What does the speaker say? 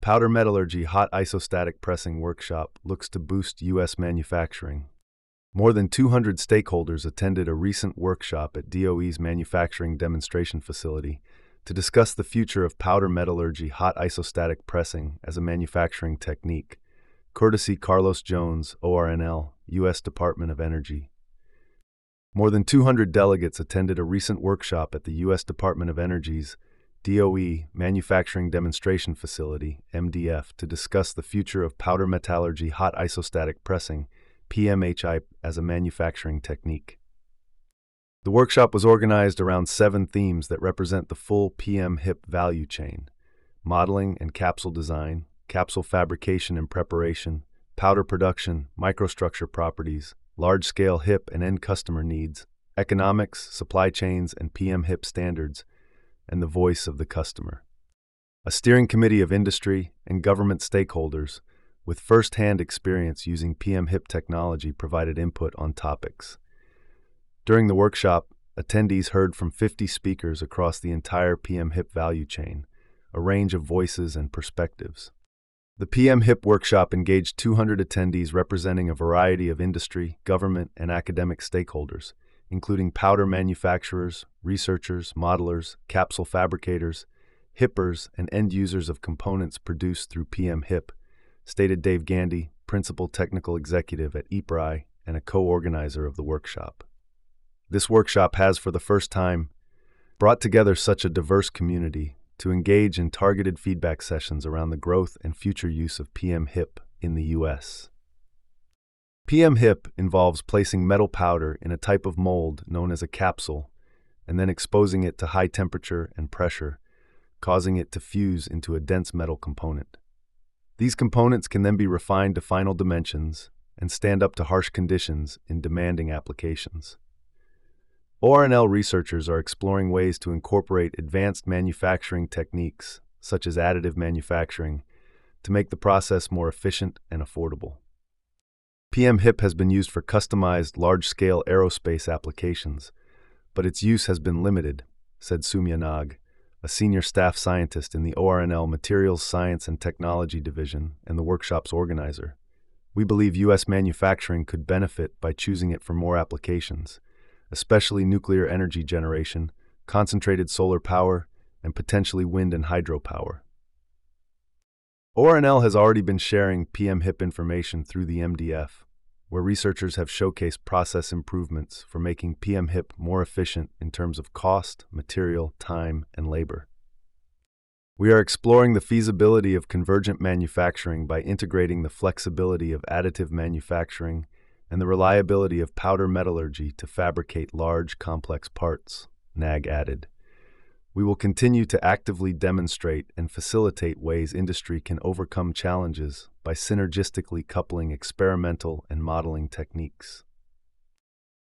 Powder Metallurgy Hot Isostatic Pressing Workshop looks to boost U.S. manufacturing. More than 200 stakeholders attended a recent workshop at DOE's manufacturing demonstration facility to discuss the future of powder metallurgy hot isostatic pressing as a manufacturing technique, courtesy Carlos Jones, ORNL, U.S. Department of Energy. More than 200 delegates attended a recent workshop at the U.S. Department of Energy's DOE Manufacturing Demonstration Facility, MDF, to discuss the future of powder metallurgy hot isostatic pressing, PMHI, as a manufacturing technique. The workshop was organized around 7 themes that represent the full PM-HIP value chain: modeling and capsule design, capsule fabrication and preparation, powder production, microstructure properties, large-scale HIP and end customer needs, economics, supply chains, and PM-HIP standards, and the voice of the customer. A steering committee of industry and government stakeholders with first-hand experience using PM-HIP technology provided input on topics. During the workshop, attendees heard from 50 speakers across the entire PM-HIP value chain, a range of voices and perspectives. The PM-HIP workshop engaged 200 attendees representing a variety of industry, government, and academic stakeholders, including powder manufacturers, researchers, modelers, capsule fabricators, hippers, and end users of components produced through PM-HIP, stated Dave Gandy, Principal Technical Executive at EPRI and a co-organizer of the workshop. This workshop has, for the first time, brought together such a diverse community to engage in targeted feedback sessions around the growth and future use of PM-HIP in the U.S. PM-HIP involves placing metal powder in a type of mold known as a capsule and then exposing it to high temperature and pressure, causing it to fuse into a dense metal component. These components can then be refined to final dimensions and stand up to harsh conditions in demanding applications. ORNL researchers are exploring ways to incorporate advanced manufacturing techniques, such as additive manufacturing, to make the process more efficient and affordable. PM-HIP has been used for customized, large-scale aerospace applications, but its use has been limited, said Soumya Nag, a senior staff scientist in the ORNL Materials Science and Technology Division and the workshop's organizer. We believe U.S. manufacturing could benefit by choosing it for more applications, especially nuclear energy generation, concentrated solar power, and potentially wind and hydropower. ORNL has already been sharing PM-HIP information through the MDF, where researchers have showcased process improvements for making PM-HIP more efficient in terms of cost, material, time, and labor. We are exploring the feasibility of convergent manufacturing by integrating the flexibility of additive manufacturing and the reliability of powder metallurgy to fabricate large, complex parts, Nag added. We will continue to actively demonstrate and facilitate ways industry can overcome challenges by synergistically coupling experimental and modeling techniques.